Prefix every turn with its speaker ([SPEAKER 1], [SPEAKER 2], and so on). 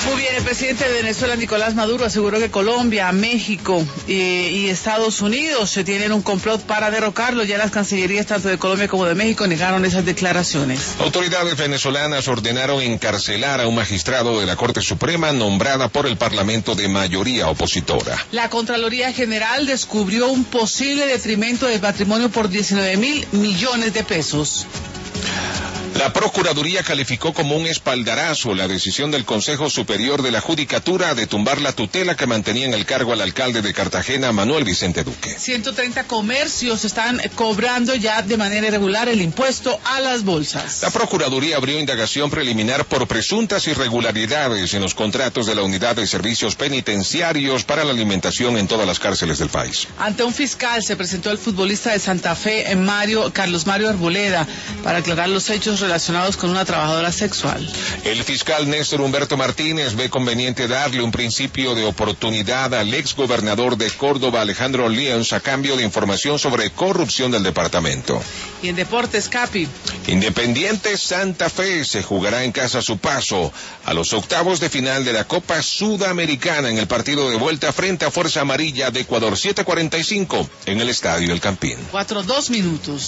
[SPEAKER 1] Muy bien, el presidente de Venezuela, Nicolás Maduro, aseguró que Colombia, México y Estados Unidos se tienen un complot para derrocarlo. Ya las cancillerías tanto de Colombia como de México negaron esas declaraciones.
[SPEAKER 2] Autoridades venezolanas ordenaron encarcelar a un magistrado de la Corte Suprema nombrada por el Parlamento de mayoría opositora.
[SPEAKER 1] La Contraloría General descubrió un posible detrimento del patrimonio por 19.000 millones de pesos.
[SPEAKER 2] La Procuraduría calificó como un espaldarazo la decisión del Consejo Superior de la Judicatura de tumbar la tutela que mantenía en el cargo al alcalde de Cartagena, Manuel Vicente Duque.
[SPEAKER 1] 130 comercios están cobrando ya de manera irregular el impuesto a las bolsas.
[SPEAKER 2] La Procuraduría abrió indagación preliminar por presuntas irregularidades en los contratos de la Unidad de Servicios Penitenciarios para la alimentación en todas las cárceles del país.
[SPEAKER 1] Ante un fiscal se presentó el futbolista de Santa Fe, Carlos Mario Arboleda, para aclarar los hechos relacionados con una trabajadora sexual.
[SPEAKER 2] El fiscal Néstor Humberto Martínez ve conveniente darle un principio de oportunidad al exgobernador de Córdoba, Alejandro Lienz, a cambio de información sobre corrupción del departamento.
[SPEAKER 1] Y en deportes, Capi.
[SPEAKER 2] Independiente Santa Fe se jugará en casa su paso a los octavos de final de la Copa Sudamericana en el partido de vuelta frente a Fuerza Amarilla de Ecuador, 7:45 en el Estadio El Campín.
[SPEAKER 1] 4:02.